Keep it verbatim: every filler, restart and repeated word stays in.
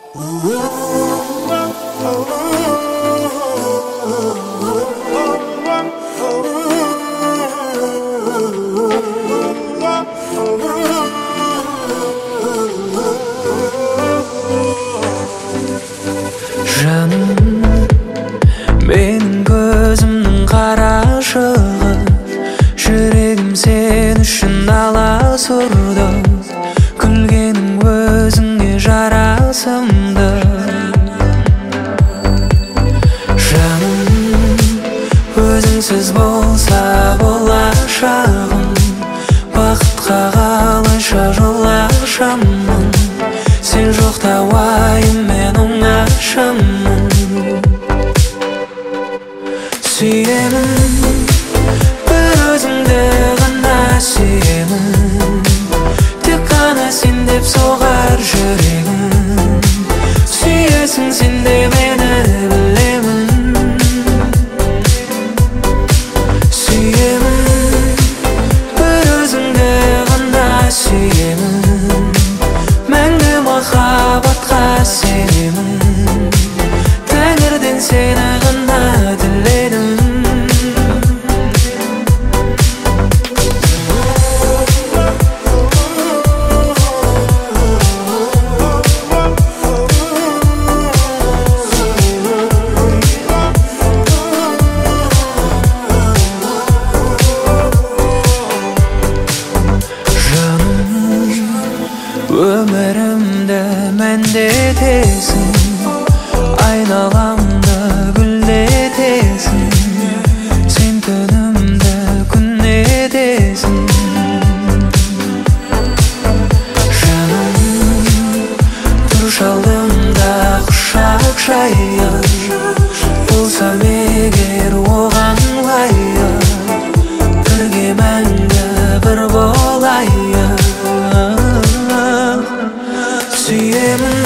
Жаным, менің көзімнің қарашығы, жүрегім сен үшін аласұрды, күлгенің өзіңе жарасымды. Жаным, өзіңсіз болса болашағым, бақытқа қалайша жол ашамын, сен жоқта уайым мен оңашамын. Сүйемін, бір өзіңді ғана сүйемін, тек қана сен деп соғар жүрегім. Сүйесің сен де мені білемін. Сүйемін, бір өзіңді ғана сүйемін, мәңгі махаббатқа сенемін, тәңірден сені ғана тіледім. Өмірімді мәндетесің, айналамды гүлдетесің, сен түнімді күн етесің. Жаным, тұршы алдымда құшақ жайып, болсам егер оған лайық, бірге мәңгі бір болайық. Сүйемін,